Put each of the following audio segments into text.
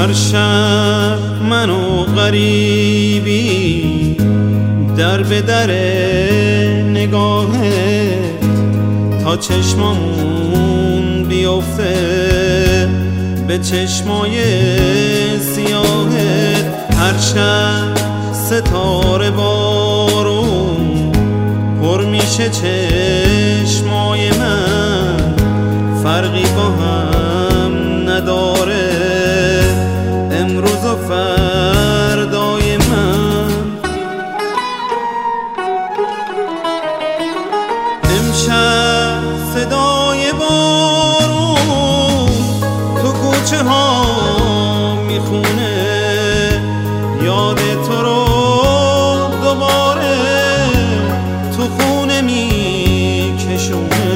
هر شب من و غریبی در به در نگاهه تا چشمامون بیفته به چشمای سیاهه. هر شب ستاره بارون پر میشه چشمای من، فرقی با هم نداره امروز و فردای من. امشب صدای بارون تو کوچه ها میخونه، یاد تو رو دوباره تو خونه میکشونه،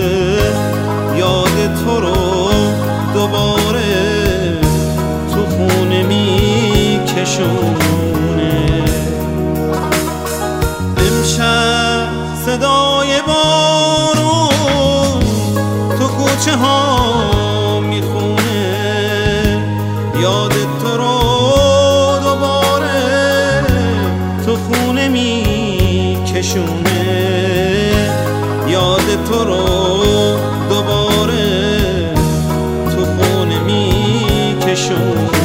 یاد تو رو دوباره تو خونه میکشونه. امشب صدای بارون تو کوچه ها میخونه، یاد تو رو دوباره تو خونه میکشونه، یاد تو رو دوباره تو خونه میکشونه.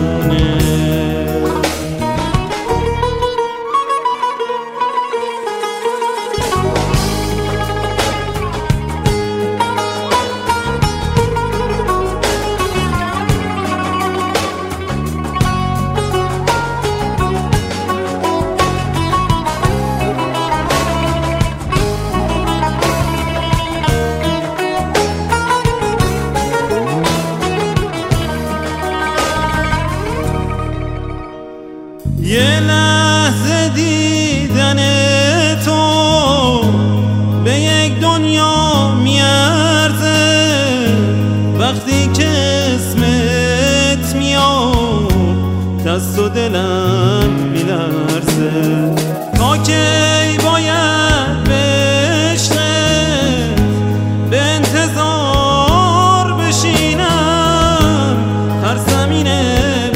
یه لحظه دیدن تو به یک دنیا میارزه، وقتی که اسمت میاد دست و دلم میلرزه. تا کی باید به عشقت به انتظار بشینم، هر زمینه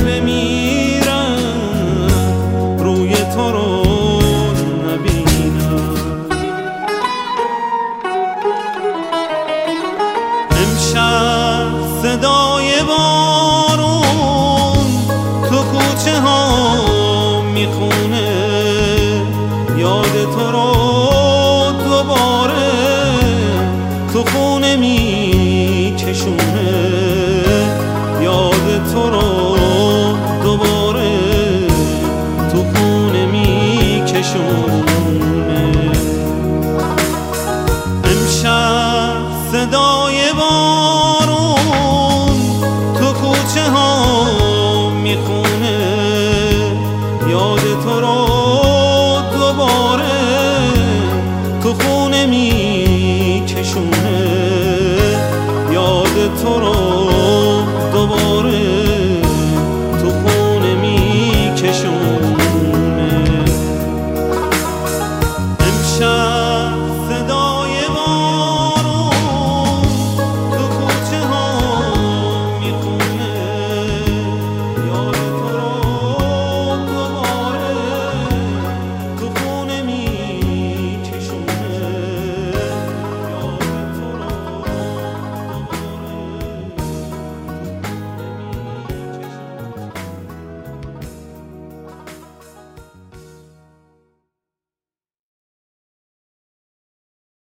تو رو نبینم. امشب صدای بارون تو کوچه ها میخونه، یاد تو رو دوباره تو خونه میکشونه، یاد تو رو دوباره تو خونه میکشونه. امشب صدای